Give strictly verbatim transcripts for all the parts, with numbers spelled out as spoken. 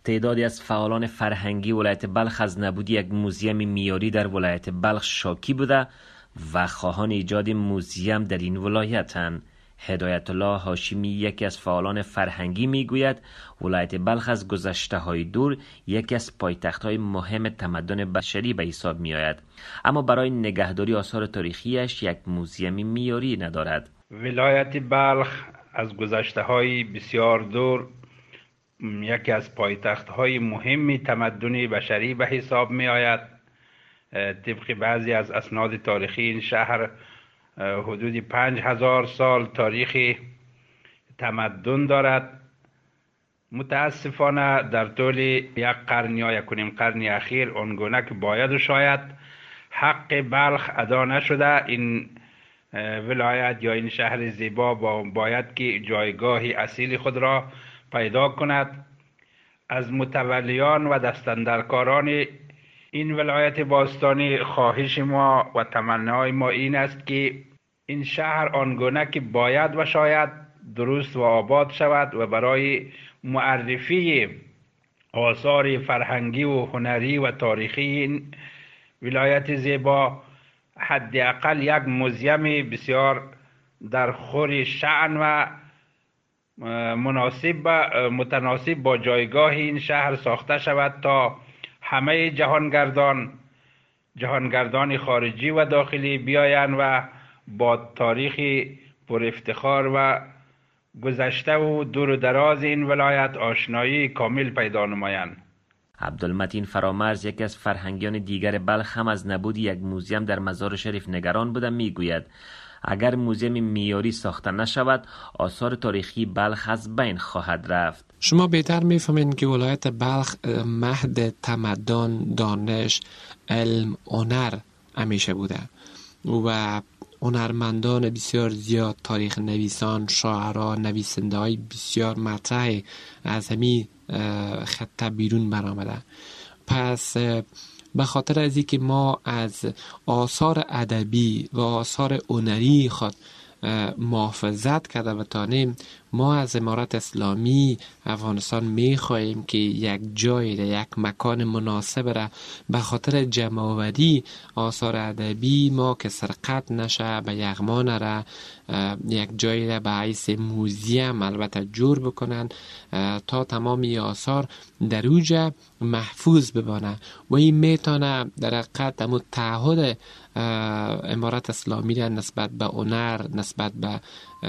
تعدادی از فعالان فرهنگی ولایت بلخ از نبودی یک موزیم معیاری در ولایت بلخ شاکی بوده و خواهان ایجاد موزیم در این ولایتند. هدایت الله هاشمی یکی از فعالان فرهنگی میگوید ولایت بلخ از گذشته های دور یکی از پایتخت های مهم تمدن بشری به حساب می آید، اما برای نگهداری آثار تاریخیش یک موزیم معیاری ندارد. ولایت بلخ از گذشته های بسیار دور یکی از پایتخت های مهم تمدن بشری به حساب می آید. طبق بعضی از اسناد تاریخی این شهر حدود پنج هزار سال تاریخ تمدن دارد. متاسفانه در طول یک قرن یا یک و نیم قرن اخیر آنگونه که باید و شاید حق بلخ ادا نشده. این ولایت یا این شهر زیبا باید که جایگاه اصیل خود را پیدا کند. از متولیان و دستاندرکاران این ولایت باستانی خواهش ما و تمنای ما این است که این شهر آنگونه که باید و شاید درست و آباد شود و برای معرفی آثار فرهنگی و هنری و تاریخی این ولایت زیبا حداقل یک موزیم بسیار در خور شأن و مناسب متناسب با جایگاه این شهر ساخته شود تا همه جهانگردان جهانگردان خارجی و داخلی بیایند و با تاریخ پر افتخار و گذشته و دور و دراز این ولایت آشنایی کامل پیدا نمایند. عبدالمتین فرامرز یکی از فرهنگیان دیگر بلخ هم از نبود یک موزیم در مزار شریف نگران بوده. میگوید اگر موزیم معیاری ساخته نشود آثار تاریخی بلخ از بین خواهد رفت. شما بهتر میفهمین که ولایت بلخ مهد تمدن، دانش، علم، هنر همیشه بوده و هنرمندان بسیار زیاد، تاریخ نویسان، شاعران، نویسنده های بسیار مطرح از همین خطه بیرون برآمده. پس به خاطر از اینکه ما از آثار ادبی و آثار هنری خود محافظت کرده و تانیم، ما از امارت اسلامی افغانستان می خواهیم که یک جای را، یک مکان مناسب را به خاطر جمع‌آوری آثار ادبی ما که سرقت نشه به یغما را یک جای را به حیث موزیم البته جور بکنن تا تمامی آثار در اوجا محفوظ بمانه و این میتونه در حقیقت همون تعهد امارت اسلامی را نسبت به هنر، نسبت به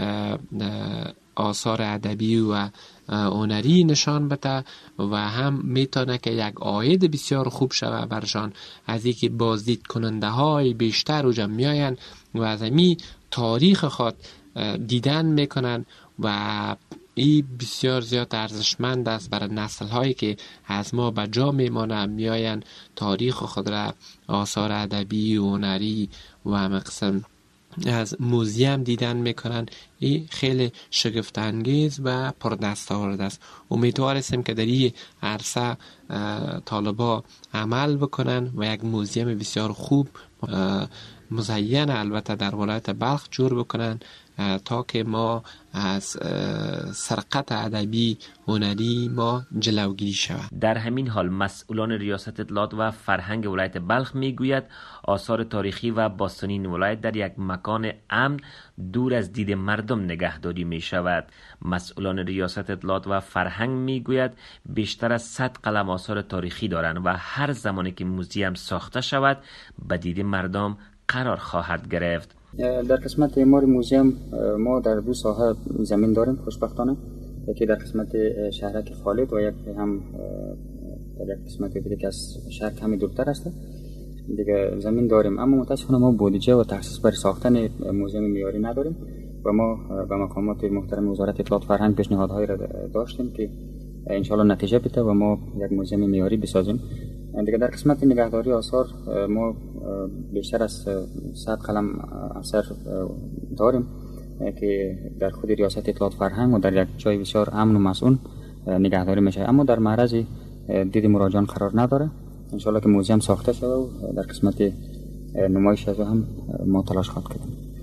آثار ادبی و هنری نشان بده و هم میتونه که یک عاید بسیار خوب شود برشان از اینکه بازدید کننده های بیشتر اوجا میاین و از همین تاریخ خود دیدن میکنن و این بسیار زیاد ارزشمند است برای نسل هایی که از ما به جا میمانه، میاین تاریخ خود را، آثار ادبی و هنری و همه قسم از موزیم دیدن میکنن. این خیلی شگفت انگیز و پردستاورد است. امیدوار هستیم که در این عرصه طالبا عمل بکنن و یک موزیم بسیار خوب مزین البته در ولایت بلخ جور بکنن تا که ما از سرقت ادبی هنری ما جلوگیری شود. در همین حال مسئولان ریاست اطلاعات و فرهنگ ولایت بلخ میگوید آثار تاریخی و باستانی این ولایت در یک مکان امن دور از دید مردم نگهداری می شود. مسئولان ریاست اطلاعات و فرهنگ میگوید بیشتر از صد قلم آثار تاریخی دارند و هر زمانی که موزیم ساخته شود به دید مردم قرار خواهد گرفت. در قسمت معماری موزیم ما در دو ساحه زمین داریم خوشبختانه، یکی در قسمت شهرک خالد و یک هم در یک قسمت دیگه که از شهر کمی دورتر است دیگه زمین داریم، اما متاسفانه ما بودجه و تخصص برای ساختن موزیم معیاری نداریم و ما به مقامات محترم وزارت اطلاعات فرهنگ پیشنهادهایی را داشتیم که انشالله نتیجه بده و ما یک موزیم معیاری بسازیم. دیگه در قسمت نگهداری آثار ما بیشتر از صد قلم اثر داریم که در خود ریاست اطلاعات فرهنگ و در یک جای بسیار امن و مسئول نگهداری میشه، اما در معرض دید مراجعان قرار نداره. انشالله که موزیم ساخته شده و در قسمت نمایش از هم ما تلاش خواهد کردیم.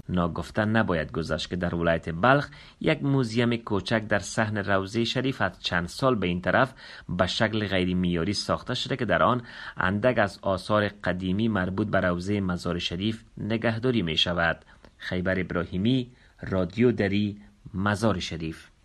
ناگفته نباید گذاشت که در ولایت بلخ یک موزیم کوچک در صحن روضه شریف از چند سال به این طرف به شکل غیر معیاری ساخته شده که در آن اندک از آثار قدیمی مربوط به روضه مزار شریف نگهداری می شود. خیبر ابراهیمی، رادیو دری، مزار شریف.